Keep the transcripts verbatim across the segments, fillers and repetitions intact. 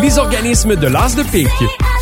les organismes de l'As de pique.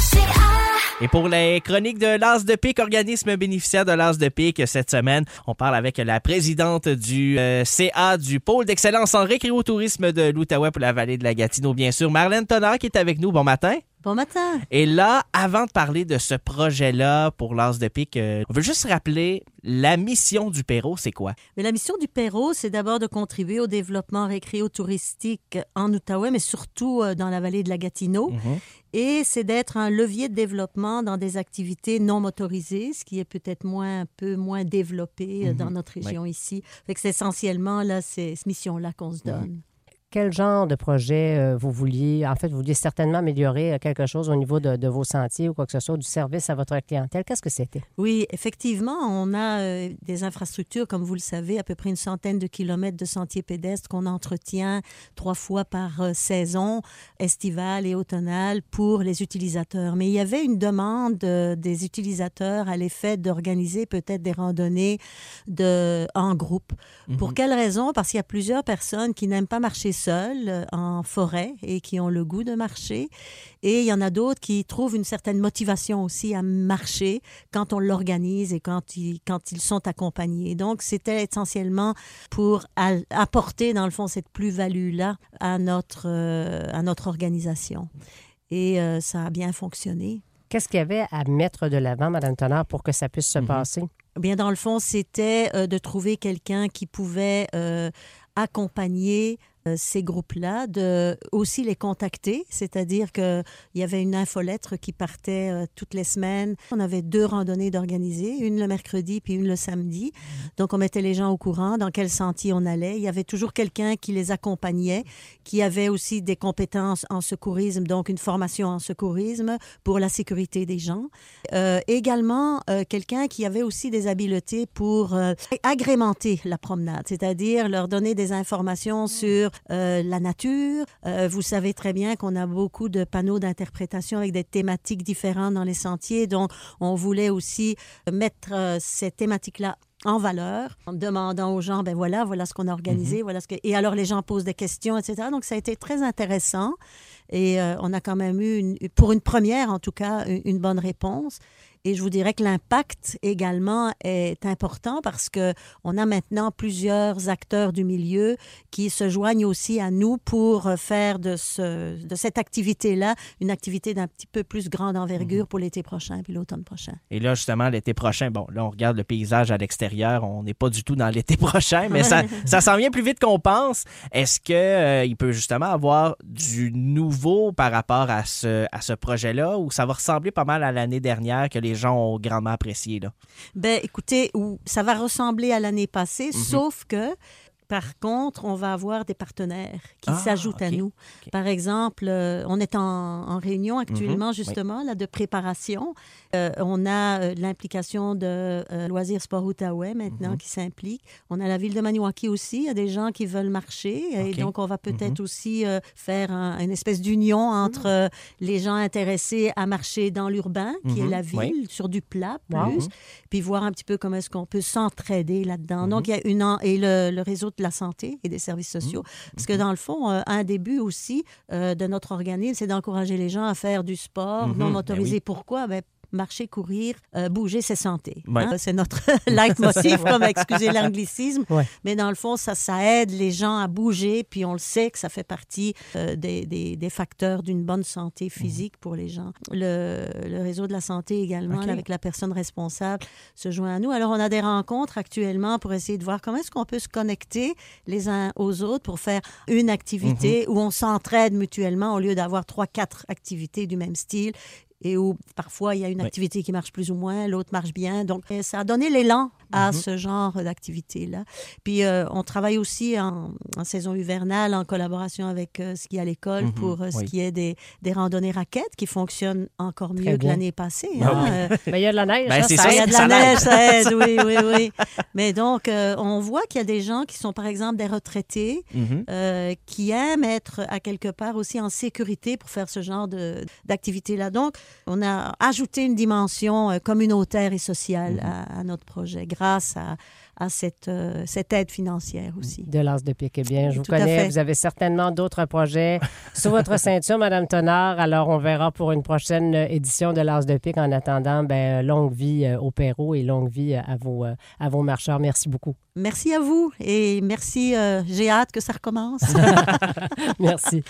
Et pour les chroniques de l'As de pique, organisme bénéficiaire de l'As de pique, cette semaine, on parle avec la présidente du euh, C A du pôle d'excellence en récréotourisme de l'Outaouais pour la vallée de la Gatineau, bien sûr. Marlène Tonnerre qui est avec nous. Bon matin. Bon matin. Et là, avant de parler de ce projet-là pour l'As de pique, euh, on veut juste rappeler la mission du Perrot, c'est quoi? Mais la mission du Perrot, c'est d'abord de contribuer au développement récréotouristique en Outaouais, mais surtout euh, dans la vallée de la Gatineau. Mm-hmm. Et c'est d'être un levier de développement dans des activités non motorisées, ce qui est peut-être moins, un peu moins développé euh, mm-hmm. dans notre région oui. ici. Fait que c'est essentiellement là, c'est cette mission-là qu'on se donne. Mm-hmm. Quel genre de projet euh, vous vouliez? En fait, vous vouliez certainement améliorer quelque chose au niveau de, de vos sentiers ou quoi que ce soit, du service à votre clientèle. Qu'est-ce que c'était? Oui, effectivement, on a euh, des infrastructures, comme vous le savez, à peu près une centaine de kilomètres de sentiers pédestres qu'on entretient trois fois par euh, saison, estivale et automnale, pour les utilisateurs. Mais il y avait une demande euh, des utilisateurs à l'effet d'organiser peut-être des randonnées de, en groupe. Mm-hmm. Pour quelle raison? Parce qu'il y a plusieurs personnes qui n'aiment pas marcher seuls en forêt et qui ont le goût de marcher. Et il y en a d'autres qui trouvent une certaine motivation aussi à marcher quand on l'organise et quand ils, quand ils sont accompagnés. Donc, c'était essentiellement pour a- apporter, dans le fond, cette plus-value-là à notre, euh, à notre organisation. Et euh, ça a bien fonctionné. Qu'est-ce qu'il y avait à mettre de l'avant, Mme Tonnerre, pour que ça puisse se mm-hmm. passer? Bien, dans le fond, c'était euh, de trouver quelqu'un qui pouvait euh, accompagner euh, ces groupes-là, de aussi les contacter, c'est-à-dire qu'il y avait une infolettre qui partait euh, toutes les semaines. On avait deux randonnées d'organiser, une le mercredi puis une le samedi. Donc, on mettait les gens au courant dans quel sentier on allait. Il y avait toujours quelqu'un qui les accompagnait, qui avait aussi des compétences en secourisme, donc une formation en secourisme pour la sécurité des gens. Euh, également, euh, quelqu'un qui avait aussi des habiletés pour euh, agrémenter la promenade, c'est-à-dire leur donner des informations sur euh, la nature. Euh, vous savez très bien qu'on a beaucoup de panneaux d'interprétation avec des thématiques différentes dans les sentiers, donc on voulait aussi mettre euh, ces thématiques-là en valeur, en demandant aux gens, ben voilà, voilà ce qu'on a organisé, mm-hmm. voilà ce que... Et alors, les gens posent des questions, et cetera. Donc, ça a été très intéressant. Et euh, on a quand même eu, une, pour une première, en tout cas, une, une bonne réponse. Et je vous dirais que l'impact également est important parce qu'on a maintenant plusieurs acteurs du milieu qui se joignent aussi à nous pour faire de, ce, de cette activité-là une activité d'un petit peu plus grande envergure pour l'été prochain puis l'automne prochain. Et là, justement, l'été prochain, bon, là, on regarde le paysage à l'extérieur, on n'est pas du tout dans l'été prochain, mais ça, ça s'en vient plus vite qu'on pense. Est-ce qu'il euh, peut justement avoir du nouveau par rapport à ce, à ce projet-là ou ça va ressembler pas mal à l'année dernière que les les gens ont grandement apprécié, là? Bien, écoutez, ça va ressembler à l'année passée, mm-hmm. sauf que, par contre, on va avoir des partenaires qui ah, s'ajoutent okay. à nous. Okay. Par exemple, euh, on est en, en réunion actuellement, mm-hmm. justement, oui. là, de préparation. Euh, on a euh, l'implication de euh, Loisirs Sport Outaouais maintenant mm-hmm. qui s'implique. On a la ville de Maniwaki aussi. Il y a des gens qui veulent marcher. Okay. Et donc, on va peut-être mm-hmm. aussi euh, faire un, une espèce d'union entre mm-hmm. euh, les gens intéressés à marcher dans l'urbain, qui mm-hmm. est la ville, oui. sur du plat plus, wow. puis voir un petit peu comment est-ce qu'on peut s'entraider là-dedans. Mm-hmm. Donc, il y a une... En... Et le, le réseau de la santé et des services sociaux. Mmh. Parce que dans le fond, euh, un des buts aussi euh, de notre organisme, c'est d'encourager les gens à faire du sport mmh. non motorisé. Ben oui. Pourquoi? Ben, marcher, courir, euh, bouger, c'est santé. Ouais. Hein? C'est notre leitmotiv, comme excusez l'anglicisme. Ouais. Mais dans le fond, ça, ça aide les gens à bouger, puis on le sait que ça fait partie euh, des, des, des facteurs d'une bonne santé physique mmh. pour les gens. Le, le réseau de la santé également, okay. là, avec la personne responsable, se joint à nous. Alors, on a des rencontres actuellement pour essayer de voir comment est-ce qu'on peut se connecter les uns aux autres pour faire une activité mmh. où on s'entraide mutuellement au lieu d'avoir trois, quatre activités du même style. Et où parfois il y a une activité oui. qui marche plus ou moins, l'autre marche bien. Donc, ça a donné l'élan à mm-hmm. ce genre d'activité-là. Puis, euh, on travaille aussi en, en saison hivernale en collaboration avec euh, Ski à l'école mm-hmm. pour euh, ce oui. qui est des, des randonnées raquettes qui fonctionnent encore mieux que l'année passée. Ah hein. oui. euh, Mais il y a de la neige. Ben, hein, c'est ça ça, il y a de la ça neige, ça aide, oui, oui, oui. Mais donc, euh, on voit qu'il y a des gens qui sont, par exemple, des retraités mm-hmm. euh, qui aiment être à quelque part aussi en sécurité pour faire ce genre de, d'activité-là. Donc, on a ajouté une dimension euh, communautaire et sociale mm-hmm. à, à notre projet grâce à, à cette, euh, cette aide financière aussi. De l'As de Pique. Eh bien, je vous Tout à connais. fait. Vous avez certainement d'autres projets sur votre ceinture, Mme Tonard. Alors, on verra pour une prochaine édition de l'As de Pique. En attendant, ben, longue vie euh, au Perrot et longue vie à vos, euh, à vos marcheurs. Merci beaucoup. Merci à vous et merci. Euh, j'ai hâte que ça recommence. Merci.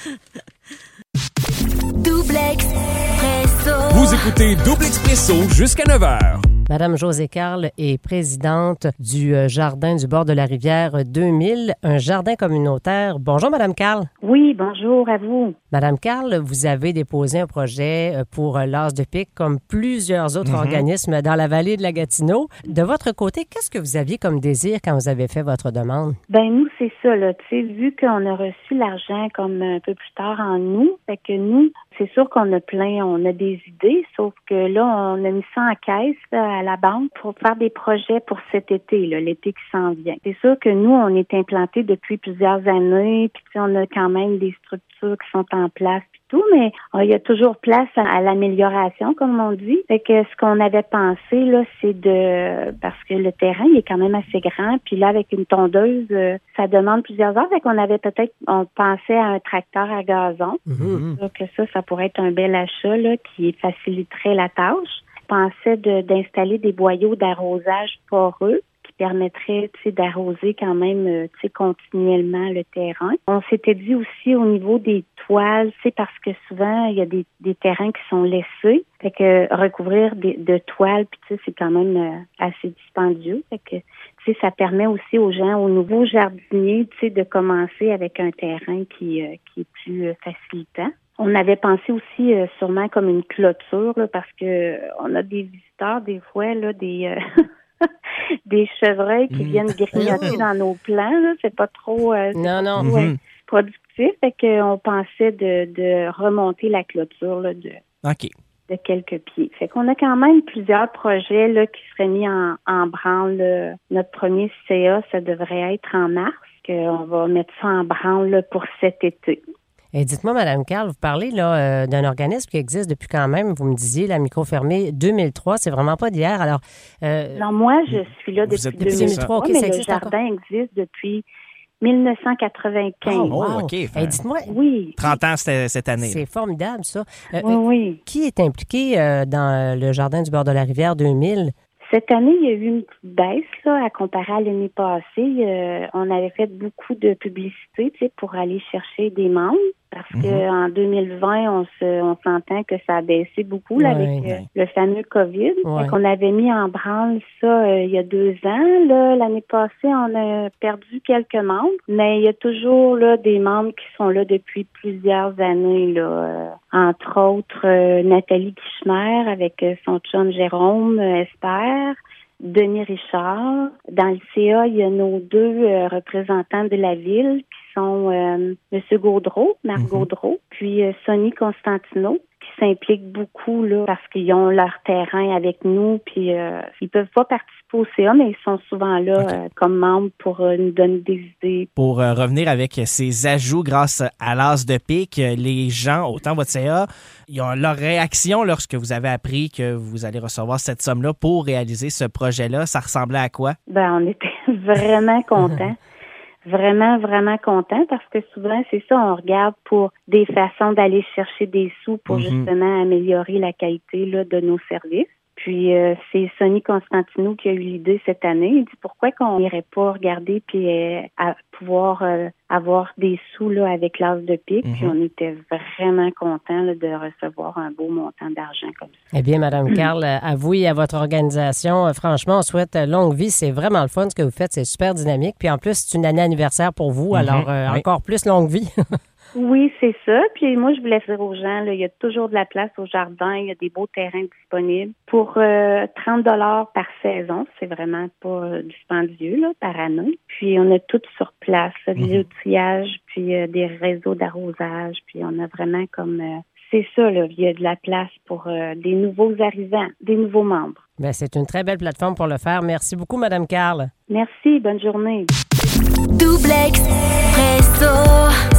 Double Expresso. Vous écoutez Double Expresso jusqu'à neuf heures. Madame Josée Carle est présidente du euh, Jardin du bord de la rivière deux mille, un jardin communautaire. Bonjour, Madame Carle. Oui, bonjour à vous. Madame Carle, vous avez déposé un projet euh, pour euh, l'As de Pique, comme plusieurs autres Mm-hmm. organismes dans la vallée de la Gatineau. De votre côté, qu'est-ce que vous aviez comme désir quand vous avez fait votre demande? Ben nous, c'est ça, là. Tu sais, vu qu'on a reçu l'argent comme un peu plus tard en août, fait que nous, c'est sûr qu'on a plein, on a des idées, sauf que là, on a mis ça en caisse là, à la banque pour faire des projets pour cet été, là, l'été qui s'en vient. C'est sûr que nous, on est implantés depuis plusieurs années, puis on a quand même des structures qui sont en place, puis tout, mais euh, il y a toujours place à, à l'amélioration, comme on dit. Fait que ce qu'on avait pensé, là, c'est de... Parce que le terrain, il est quand même assez grand, puis là, avec une tondeuse, euh, ça demande plusieurs heures. Fait qu'on avait peut-être... On pensait à un tracteur à gazon. Mm-hmm. Donc ça, ça pourrait être un bel achat, là, qui faciliterait la tâche. On pensait de, d'installer des boyaux d'arrosage poreux qui permettraient, tu sais, d'arroser quand même, euh, tu sais, continuellement le terrain. On s'était dit aussi au niveau des toiles, tu sais, parce que souvent, il y a des, des terrains qui sont laissés. Fait que recouvrir des, de toiles, puis tu sais, c'est quand même euh, assez dispendieux. Fait que, tu sais, ça permet aussi aux gens, aux nouveaux jardiniers, tu sais, de commencer avec un terrain qui, euh, qui est plus euh, facilitant. On avait pensé aussi euh, sûrement comme une clôture, là, parce que euh, on a des visiteurs, des fois, là, des euh, des chevreuils qui Mm. viennent grignoter dans nos plants. Là. C'est pas trop, euh, c'est Non, non. pas trop, euh, Mhm. productif. Fait qu'on pensait de, de remonter la clôture là, de, OK. de quelques pieds. Fait qu'on a quand même plusieurs projets là, qui seraient mis en, en branle. Là. Notre premier C A, ça devrait être en mars. On va mettre ça en branle là, pour cet été. Et dites-moi, Mme Carle, vous parlez là, euh, d'un organisme qui existe depuis quand même, vous me disiez, la Microfermée deux mille trois, c'est vraiment pas d'hier. Alors, euh, Non, moi, je suis là Vous depuis êtes deux mille trois, deux mille trois, OK, mais ça le existe jardin existe depuis mille neuf cent quatre-vingt-quinze. Oh, wow. OK. Et Fait- dites-moi, Oui, trente ans cette, cette année. c'est formidable, ça. Euh, oui, euh, oui. Qui est impliqué euh, dans le Jardin du bord de la rivière deux mille? Cette année, il y a eu une petite baisse là, à comparer à l'année passée. Euh, on avait fait beaucoup de publicité, tu sais, pour aller chercher des membres. Parce Mhm. que en deux mille vingt, on se, on s'entend que ça a baissé beaucoup là, Ouais. avec euh, Ouais. le fameux COVID. Ouais. Fait qu'on avait mis en branle ça euh, il y a deux ans. Là, l'année passée, on a perdu quelques membres, mais il y a toujours là des membres qui sont là depuis plusieurs années. Là, euh, entre autres, euh, Nathalie Kishmer avec euh, son chum Jérôme euh, Esper. Denis Richard. Dans le C A, il y a nos deux euh, représentants de la ville qui sont euh, M. Gaudreau, Marc Mhm. Gaudreau, puis euh, Sonny Constantino, qui s'impliquent beaucoup là parce qu'ils ont leur terrain avec nous, puis euh, ils peuvent pas participer au C A, mais ils sont souvent là Ok. euh, comme membres pour euh, nous donner des idées. Pour euh, revenir avec ces ajouts grâce à l'As de Pique, euh, les gens, autant votre C A, ils ont leur réaction lorsque vous avez appris que vous allez recevoir cette somme-là pour réaliser ce projet-là. Ça ressemblait à quoi? Ben, on était vraiment contents. Vraiment, vraiment contents parce que souvent, c'est ça, on regarde pour des façons d'aller chercher des sous pour Mhm. justement améliorer la qualité là, de nos services. Puis euh, c'est Sonny Constantino qui a eu l'idée cette année. Il dit pourquoi qu'on n'irait pas regarder puis euh, à pouvoir euh, avoir des sous là avec l'As de Pique. Mhm. Puis on était vraiment contents là, de recevoir un beau montant d'argent comme ça. Eh bien, Mme Carle, à vous et à votre organisation, euh, franchement, on souhaite euh, longue vie. C'est vraiment le fun ce que vous faites. C'est super dynamique. Puis en plus, c'est une année anniversaire pour vous. Alors, euh, Oui. encore plus longue vie. Oui, c'est ça. Puis moi, je voulais dire aux gens, là, il y a toujours de la place au jardin, il y a des beaux terrains disponibles. Pour euh, trente dollars par saison, c'est vraiment pas euh, dispendieux là, par année. Puis on a tout sur place, là, de l'outillage, puis euh, des réseaux d'arrosage, puis on a vraiment comme... Euh, c'est ça, là, il y a de la place pour euh, des nouveaux arrivants, des nouveaux membres. Bien, c'est une très belle plateforme pour le faire. Merci beaucoup, Mme Carle. Merci, bonne journée. Double Expresso.